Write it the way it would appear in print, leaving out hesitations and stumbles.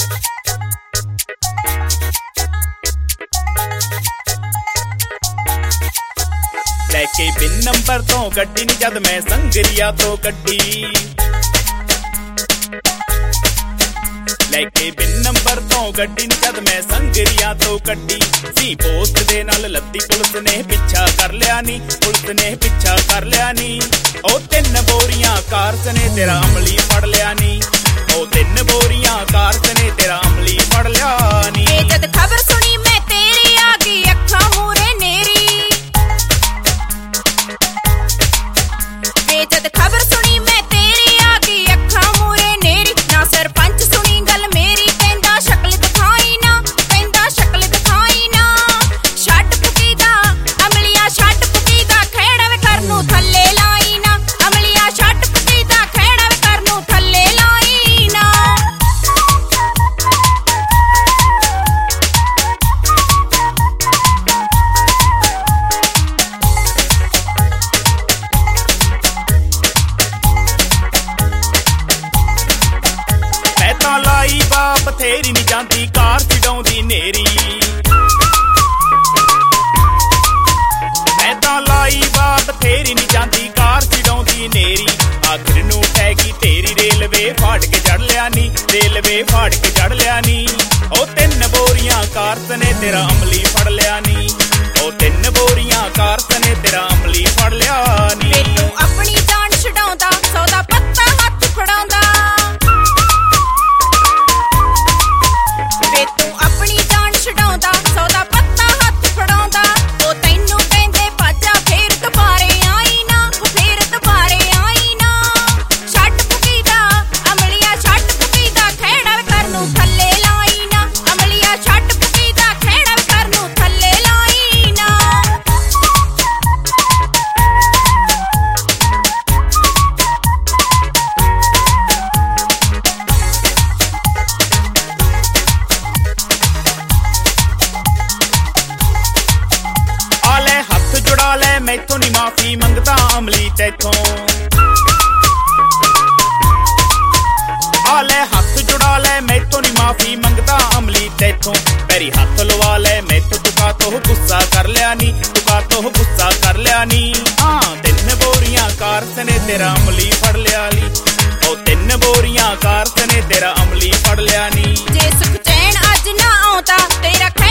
लैके बिन नंबर तो गड्डी नी जद मैं संगरिया तो गड्डी लैके बिन नंबर तो गड्डी नी जद मैं संगरिया तो गड्डी सी पोस्ट दे नाल लद्दी पुलिस ने पिछा कर लिया नी पुलिस ने पिछा कर लिया नी ओ 3 बोरियां कारस ने तेरा अमली फड़ लिया नी ओ 3 बोरियां कारस ने तेरा अमली फड़ लिया नी जद खबर सुनी मैं तेरी आ गई अखां मूरे नेरी जद खबर सुनी मैं तेरी आ गई अखां मूरे नेरी ना सरपंच सुनी गल मेरी कहंदा शक्ल दिखाई ना कहंदा शक्ल दिखाई ना छट पुकी दा अमलिया छट पुकी दा खैड़ा वे करनू थल्ले लाई ना अमलिया छट पुकी दा खैड़ा वे करनू थल्ले लाई ना लाई बा बथेरी नी जांदी कार छडाउंदी नेरी मैं तां लाई बा बथेरी नी जांदी कार छडाउंदी नेरी आखिर नू टैगी तेरी रेलवे फाड़ के चढ़ लिया नी रेलवे फाड़ के चढ़ लिया नी ओ 3 बोरियां कारस ने तेरा अमली फड़ लिया नी ओ 3 बोरियां कारस ने तेरा अमली फड़ लिया नी तू अपनी जान छडाउंदा सौदा पत्ता हत्थ फड़ाउंदा तू अपनी जान छडाउंदा सौदा पत्ता हत्थ फड़ाउंदा ओ तैनू कहंदे भाजा फेर दुबारे आई ना फेर दुबारे आई ना छट पुकी दा अमलिया छट पुकी दा खैड़ा वे करनू थल्ले लाई ना अमलिया छट पुकी दा खैड़ा वे करनू थल्ले लाई ना जुड़ा ले मैथों नी माफी मंगता अमली तैथों आले हाथ जुड़ा ले मैथों नी माफी मंगता अमली तैथों पैरी हाथ लवा ले मैथों तुका तो गुस्सा कर लिया नी तुका तो गुस्सा कर लिया नी हाँ 3 बोरियां कारस ने तेरा अमली फड़ लिया ली ओ 3 बोरियां कारस ने तेरा अमली फड़ लिया नी जे सुख चैन अज ना आउंदा तेरा